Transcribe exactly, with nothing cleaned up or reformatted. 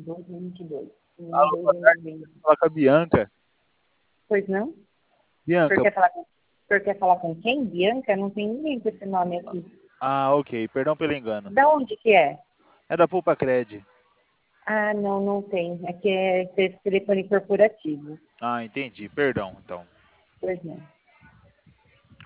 dois mil e vinte e dois. Alô, boa tarde. Fala com a Bianca. Pois não? O senhor Bianca. quer falar com, o senhor quer falar com quem? Bianca? Não tem ninguém com esse nome aqui. Ah, ok. Perdão pelo engano. Da onde que é? É da Poupa Cred. Ah, não, não tem. Aqui é esse telefone corporativo. Ah, entendi. Perdão, então. Pois não.